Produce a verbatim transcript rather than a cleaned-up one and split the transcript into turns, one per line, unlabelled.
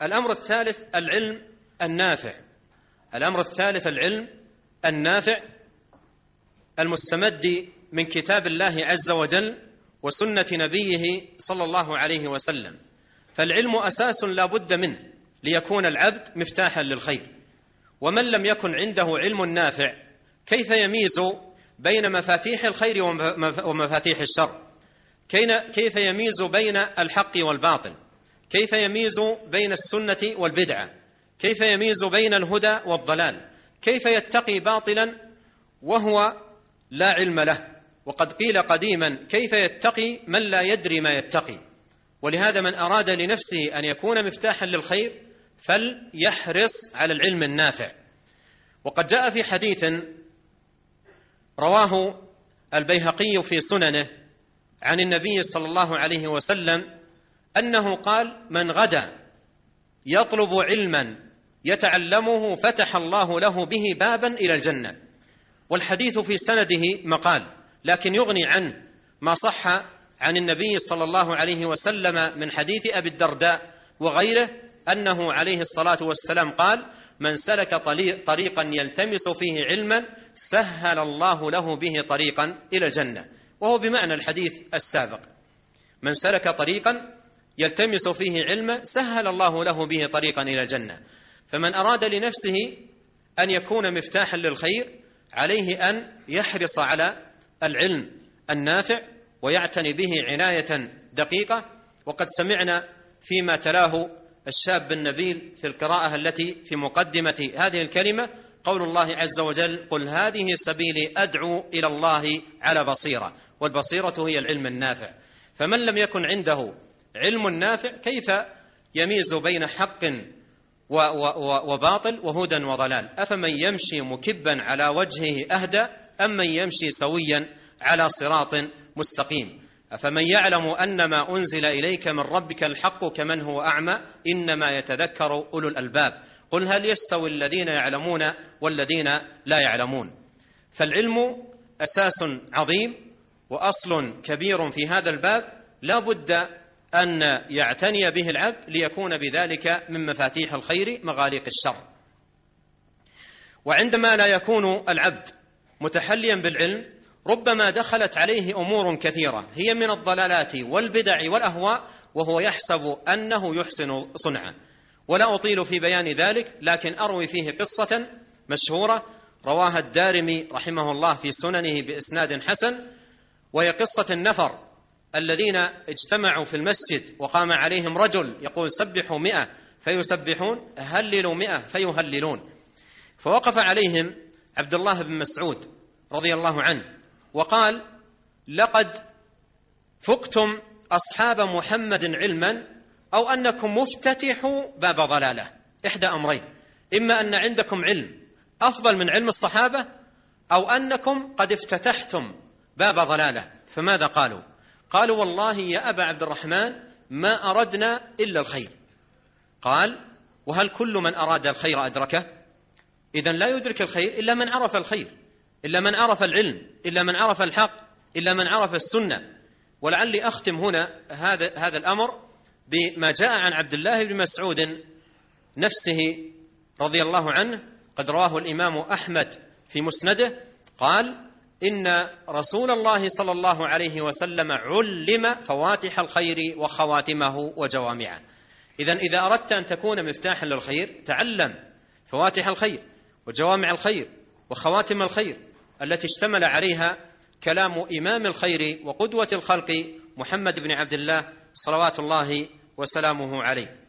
الأمر الثالث العلم النافع. الأمر الثالث العلم النافع المستمد من كتاب الله عز وجل وسنة نبيه صلى الله عليه وسلم. فالعلم أساس لا بد منه ليكون العبد مفتاحا للخير، ومن لم يكن عنده علم نافع كيف يميز بين مفاتيح الخير ومفاتيح الشر؟ كيف يميز بين الحق والباطل؟ كيف يميز بين السنة والبدعة؟ كيف يميز بين الهدى والضلال؟ كيف يتقي باطلا وهو لا علم له؟ وقد قيل قديما كيف يتقي من لا يدري ما يتقي؟ ولهذا من أراد لنفسه أن يكون مفتاحا للخير فليحرص على العلم النافع. وقد جاء في حديث رواه البيهقي في سننه عن النبي صلى الله عليه وسلم أنه قال: من غدا يطلب علما يتعلمه فتح الله له به بابا إلى الجنة. والحديث في سنده مقال، لكن يغني عنه ما صح عن النبي صلى الله عليه وسلم من حديث أبي الدرداء وغيره أنه عليه الصلاة والسلام قال: من سلك طريقا يلتمس فيه علما سهل الله له به طريقا إلى الجنة، وهو بمعنى الحديث السابق. من سلك طريقا يلتمس فيه علما سهل الله له به طريقا إلى الجنة. فمن أراد لنفسه أن يكون مفتاحا للخير عليه أن يحرص على العلم النافع ويعتني به عناية دقيقة. وقد سمعنا فيما تلاه الشاب النبيل في القراءة التي في مقدمة هذه الكلمة قول الله عز وجل: قل هذه سبيلي أدعو إلى الله على بصيرة. والبصيرة هي العلم النافع. فمن لم يكن عنده علم نافع كيف يميز بين حق وباطل وهدى وضلال؟ أفمن يمشي مكبا على وجهه أهدى أم من يمشي سويا على صراط مستقيم؟ أفمن يعلم أن ما أنزل إليك من ربك الحق كمن هو أعمى إنما يتذكر أولو الألباب قل هل يستوي الذين يعلمون والذين لا يعلمون؟ فالعلم أساس عظيم وأصل كبير في هذا الباب لا بد أن يعتني به العبد ليكون بذلك من مفاتيح الخير مغاليق الشر. وعندما لا يكون العبد متحليا بالعلم ربما دخلت عليه أمور كثيرة هي من الضلالات والبدع والأهواء وهو يحسب أنه يحسن صنعا. ولا أطيل في بيان ذلك، لكن أروي فيه قصة مشهورة رواها الدارمي رحمه الله في سننه بإسناد حسن، وهي قصة النفر الذين اجتمعوا في المسجد وقام عليهم رجل يقول: سبحوا مئة فيسبحون، هللوا مئة فيهللون. فوقف عليهم عبد الله بن مسعود رضي الله عنه وقال: لقد فقتم أصحاب محمد علما أو أنكم مفتتحوا باب ضلالة. إحدى أمرين: إما أن عندكم علم أفضل من علم الصحابة أو أنكم قد افتتحتم باب ضلالة. فماذا قالوا؟ قالوا: والله يا أبا عبد الرحمن ما أردنا إلا الخير. قال: وهل كل من أراد الخير أدركه؟ إذن لا يدرك الخير إلا من عرف الخير، إلا من عرف العلم، إلا من عرف الحق، إلا من عرف السنة. ولعلي أختم هنا هذا هذا الأمر بما جاء عن عبد الله بن مسعود نفسه رضي الله عنه، قد رواه الإمام أحمد في مسنده، قال: إن رسول الله صلى الله عليه وسلم علم فواتح الخير وخواتمه وجوامعه. إذن إذا أردت أن تكون مفتاحا للخير تعلم فواتح الخير وجوامع الخير وخواتم الخير التي اشتمل عليها كلام إمام الخير وقدوة الخلق محمد بن عبد الله صلوات الله وسلامه عليه.